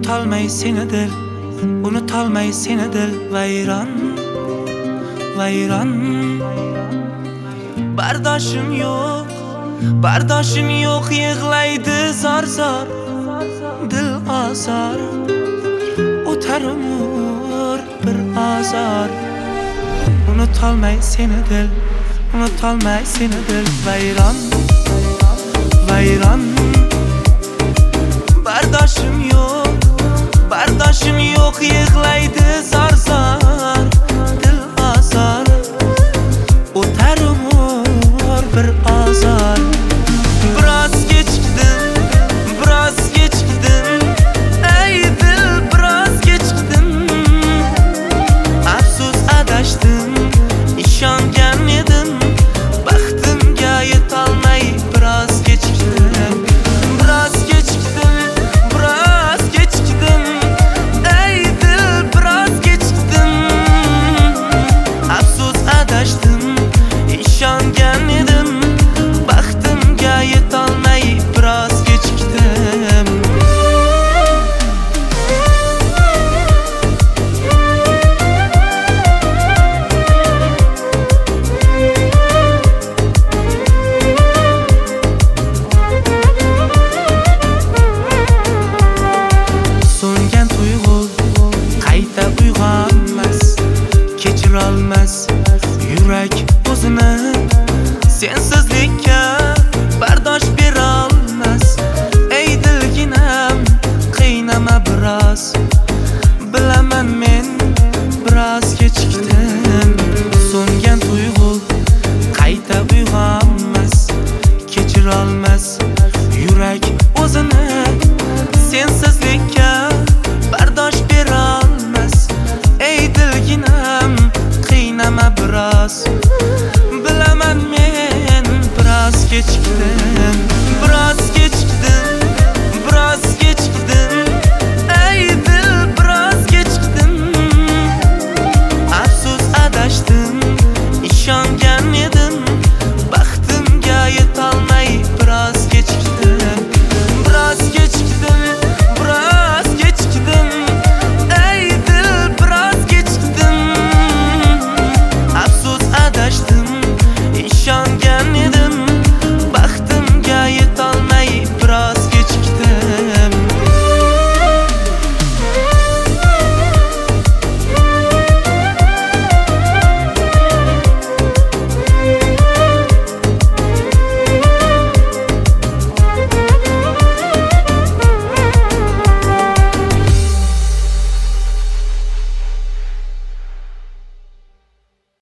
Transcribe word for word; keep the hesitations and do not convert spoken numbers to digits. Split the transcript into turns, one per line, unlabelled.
Unutolmay seni dil, unutolmay seni dil vayron, vayron. Bardoshim yo'q, bardoshim yo'q, yig'laydi zor zor dil azor. O'tar umr bir azor. Unutolmay seni dil, unutolmay seni dil vayron, vayron. Bardoshim yo'q, bardoshim yo'q, yig'laydi zor zor dil azor. O'tar umr bir azor. Biroz kechikdim, biroz kechikdim, ey dil biroz kechikdim. Afsus adashdim, ishongan edim, baxtimga yetolmay biroz kechikdim. Biroz kechikdim, biroz kechikdim, ey dil biroz kechikdim. Afsus adashdim, ishongan edim, baxtimga yetolmay biroz kechikdim. So'ngan tuyg'u qayta uyg'onmas, kechirolmas yurak o'zini. Sensizlikka bardosh berolmas, ey dilginam qiynama biroz. Bilaman men biroz kechikdim. So'ngan tuyg'u qayta uyg'onmas, kechirolmas yurak o'zini. Sensizlikka bardosh berolmas, ey dilginam qiynama biroz.